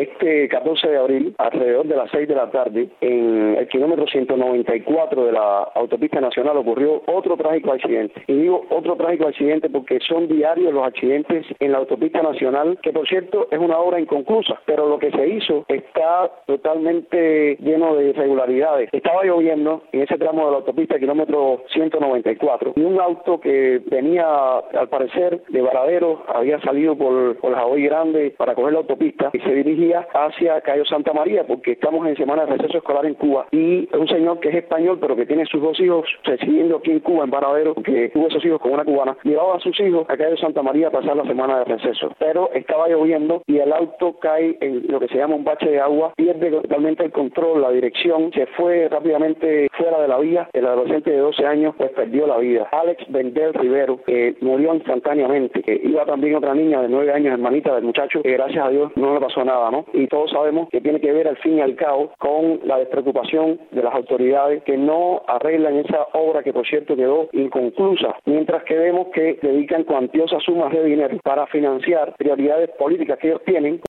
Este 14 de abril, alrededor de las 6 de la tarde, en el kilómetro 194 de la autopista nacional ocurrió otro trágico accidente. Y digo otro trágico accidente porque son diarios los accidentes en la autopista nacional, que por cierto es una obra inconclusa, pero lo que se hizo está totalmente lleno de irregularidades. Estaba lloviendo en ese tramo de la autopista, kilómetro 194, y un auto que venía, al parecer, de Varadero, había salido por Javoy Grande para coger la autopista y se dirigía hacia Cayo Santa María, porque estamos en semana de receso escolar en Cuba, y un señor que es español, pero que tiene sus dos hijos residiendo aquí en Cuba, en Varadero, que tuvo esos hijos con una cubana, llevaba a sus hijos a Cayo Santa María a pasar la semana de receso, pero estaba lloviendo y el auto cae en lo que se llama un bache de agua, pierde totalmente el control, la dirección, se fue rápidamente fuera de la vía. El adolescente de 12 años pues perdió la vida. Alex Bendel Rivero murió instantáneamente. Iba también otra niña de 9 años, hermanita del muchacho, que gracias a Dios no le pasó nada, ¿no? Y todos sabemos que tiene que ver al fin y al cabo con la despreocupación de las autoridades que no arreglan esa obra que por cierto quedó inconclusa, mientras que vemos que dedican cuantiosas sumas de dinero para financiar prioridades políticas que ellos tienen.